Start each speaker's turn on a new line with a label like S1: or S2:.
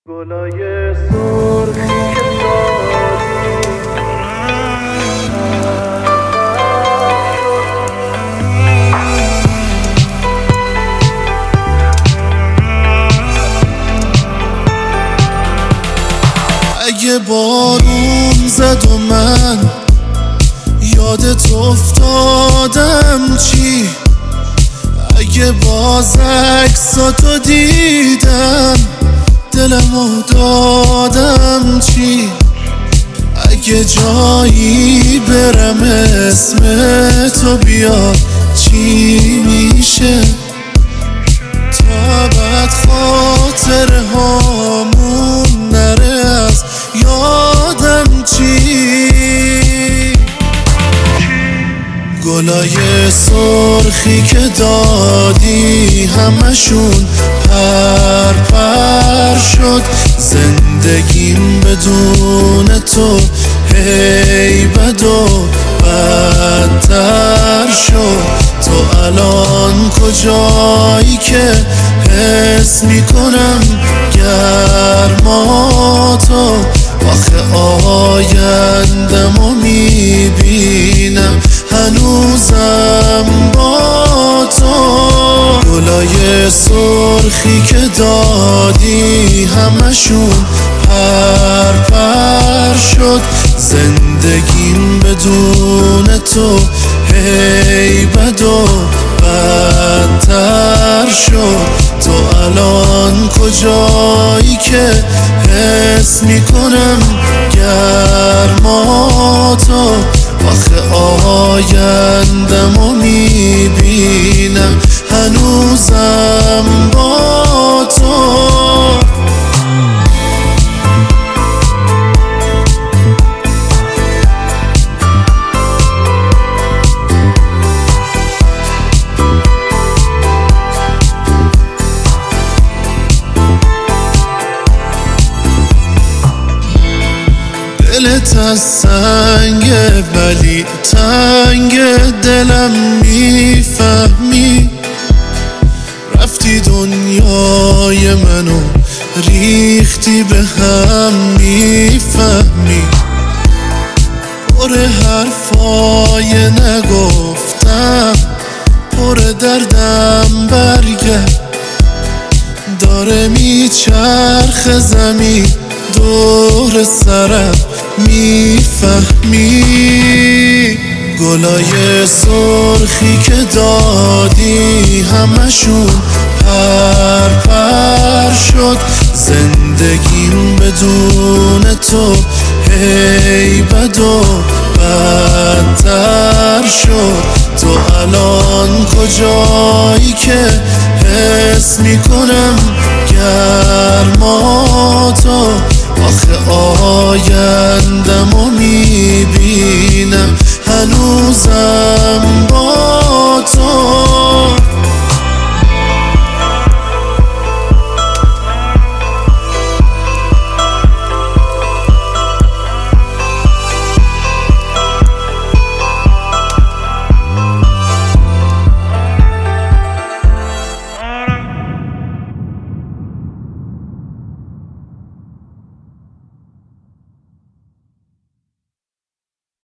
S1: گلای سرخی که
S2: اگه بارون زد و من یادت افتادم چی؟ اگه باز عکساتو دیدم دلمو دادم چی؟ اگه جایی برم اسمتو بیاد چی میشه؟ تا بعد خاطره هامون نره از یادم چی؟ گلای سرخی که دادی همشون پر پر شد، زندگیم بدون تو هی بد و بدتر شد. تو الان کجایی که حس میکنم گرماتو؟ آخه آیندمو میبینم هنوزم با تو. گلای سرخی که دادی همشون پر پر شد، زندگیم بدون تو هی بد و بدتر شد. تو الان کجایی که حس میکنم گرماتو؟ آخه آیندمو میبینم هنوزم با تو. دلت از سنگه ولی تنگ دلم میفهمی، رفتی دنیای منو ریختی به هم میفهمی. پر حرفای نگفتم پر دردم برگرد، داره میچرخ زمین دور سرم میفهمی. گلای سرخی که دادی همشون پر پر شد، زندگیم بدون تو هی بد و بدتر شد. تو الان کجایی که حس میکنم گرماتو؟ آخه آیندمو میبینم هنوزم